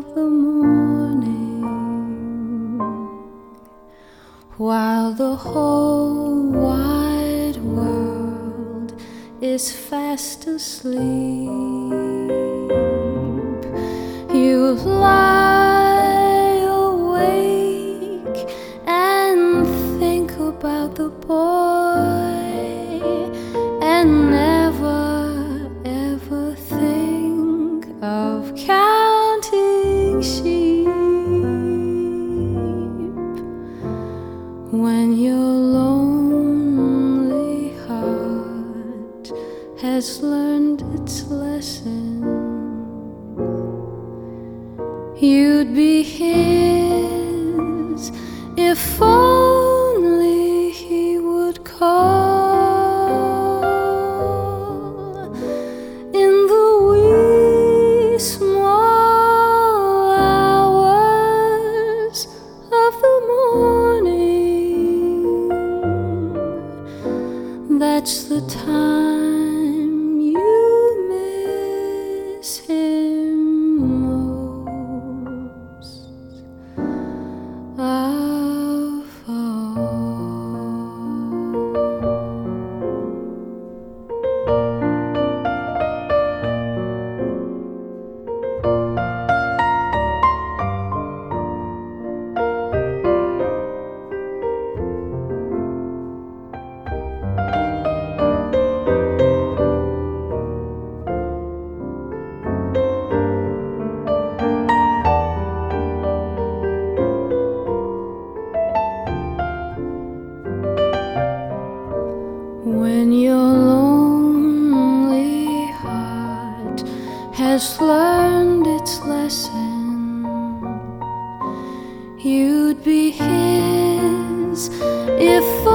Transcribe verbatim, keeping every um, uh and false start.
of the morning, while the whole wide world is fast asleep. You lie awake and think about the boy, and never ever think of counting sheep. When your lonely heart has learned its lesson, you'd be his if only he would call in the wee small hours of the morning. That's the time you miss him most of all. When your lonely heart has learned its lesson, you'd be his if